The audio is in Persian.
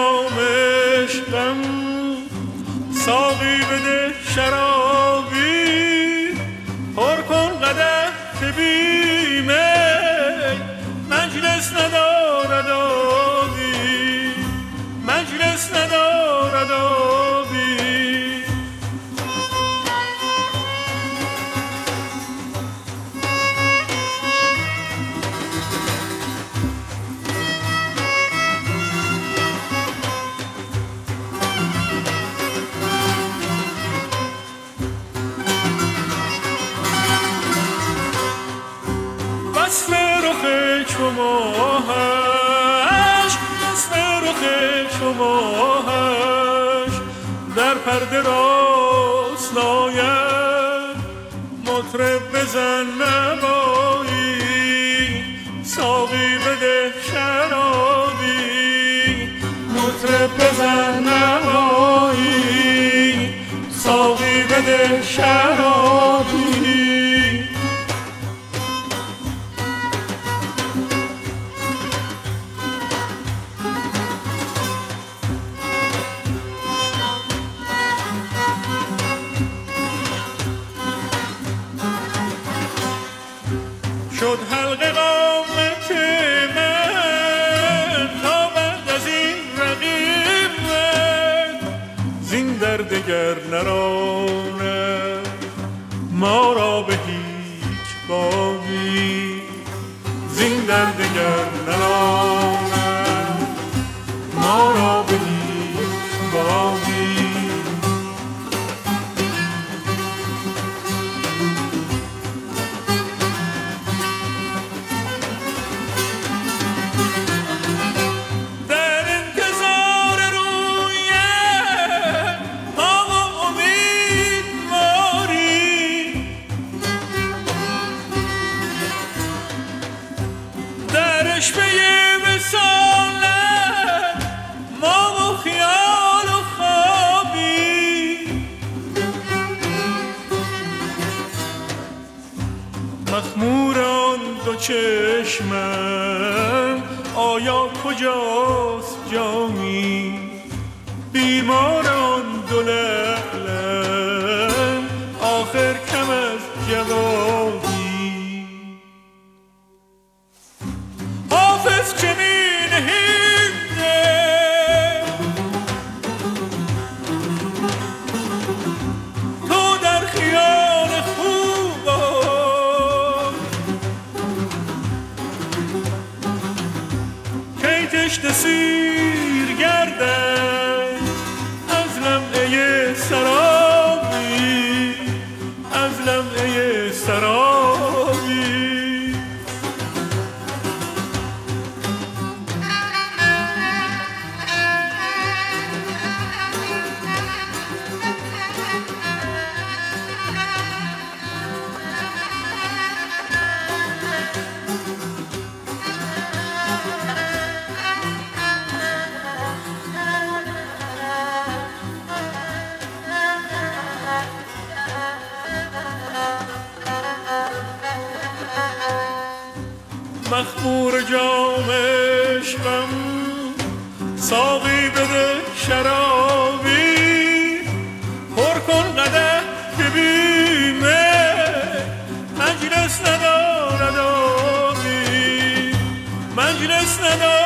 جام عشقم ساقی بده شرابی پر کن قدح که بی می مجلس ندارد آبی مجلس ندارد آبی وصف رخ چو ماهش وصف رخ چو ماهش در پرده راست ناید مطرب بزن نوایی ساقی بده شرابی مطرب بزن نوایی ساقی بده شرابی شد حلقه قامت من تا بعد از این رقیب من زین در دگر نراند ما را به هیچ بابی زین در دگر نراند ما را به هیچ بابی رشبه وصالت ما و خیال و خوابی مخمور آن دو چشمم آیا کجاست جامی بیمار آن دو لعلم آخر کم از جوابی چنین هنده تو در خیال خوبان کی تشنه سیر گردد از لمعه سرابی از لمعه سرابی مخمور جام عشقم ساقی بده شرابی پر کن قدح که بی می مجلس ندارد آبی مجلس ندارد